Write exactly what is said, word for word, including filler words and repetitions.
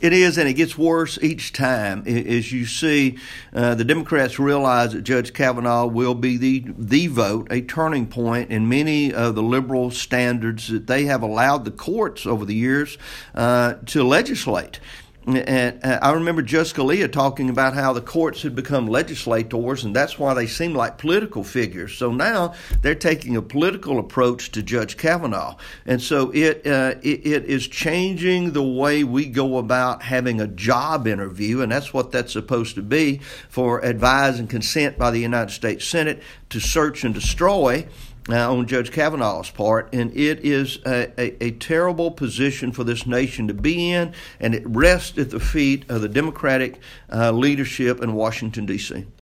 It is, and it gets worse each time. As you see, uh, the Democrats realize that Judge Kavanaugh will be the the vote, a turning point in many of the liberal standards that they have allowed the courts over the years uh, to legislate. And I remember Judge Scalia talking about how the courts had become legislators, and that's why they seem like political figures. So now they're taking a political approach to Judge Kavanaugh. And so it, uh, it, it is changing the way we go about having a job interview, and that's what that's supposed to be, for advise and consent by the United States Senate to search and destroy Uh, on Judge Kavanaugh's part, and it is a, a, a terrible position for this nation to be in, and it rests at the feet of the Democratic uh, leadership in Washington, D C